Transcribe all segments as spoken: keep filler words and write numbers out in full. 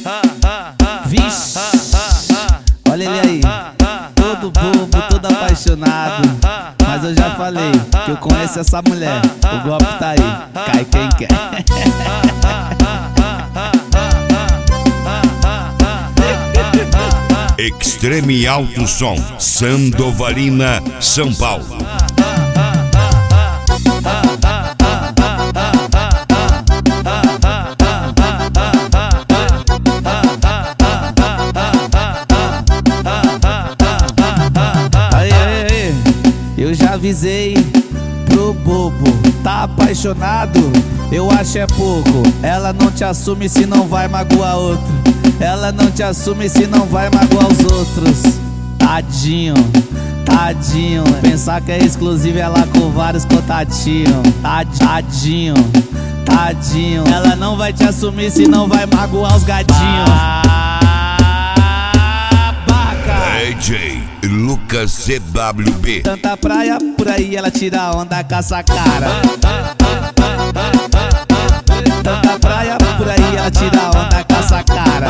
Vixe, olha ele aí, todo bobo, todo apaixonado. Mas eu já falei que eu conheço essa mulher, o golpe tá aí, cai quem quer. Extreme Alto Som, Sandovalina, São Paulo. Aí, aí, aí, eu já avisei pro bobo, tá apaixonado? Eu acho é pouco. Ela não te assume se não vai magoar outro. Ela não te assume se não vai magoar os outros. Tadinho, tadinho. Pensar que é exclusivo é lá com vários contatinhos. Tadinho, tadinho. Ela não vai te assumir se não vai magoar os gadinhos. D J Lucas C W B. Tanta praia por aí, ela tira onda com essa cara. Tanta praia por aí, ela tira onda com essa cara.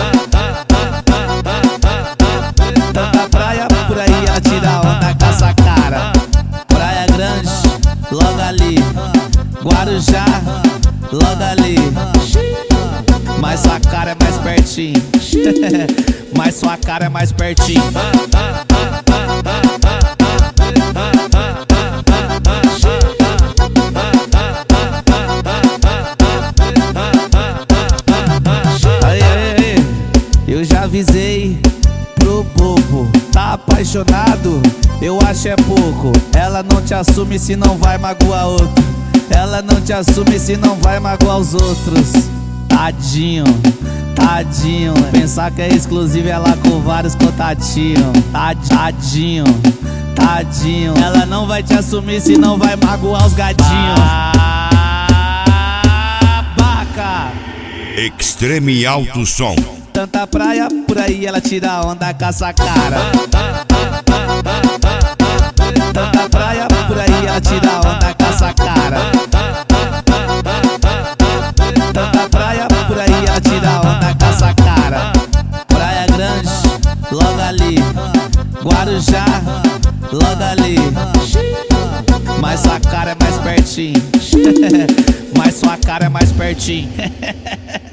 Tanta praia por aí, ela tira onda com essa cara. Praia Grande, logo ali. Guarujá, logo ali. Mas sua cara é mais pertinho. Mas sua cara é mais pertinho. Aí, aí, aí, eu já avisei pro bobo, tá apaixonado? Eu acho é pouco. Ela não te assume se não vai magoar outro. Ela não te assume se não vai magoar os outros. Tadinho, tadinho. Pensar que é exclusivo é lá com vários contatinhos. Tadinho, tadinho. Ela não vai te assumir se não vai magoar os gadinhos. Baca. Extreme Alto Som. Tanta praia por aí, ela tira onda com essa cara. Tanta praia por aí, ela tira onda com essa cara. Tanta praia por aí, ela tira onda com essa cara. Praia Grande, logo ali. Guarujá, logo ali. Mas sua cara é mais pertinho. Mas sua cara é mais pertinho.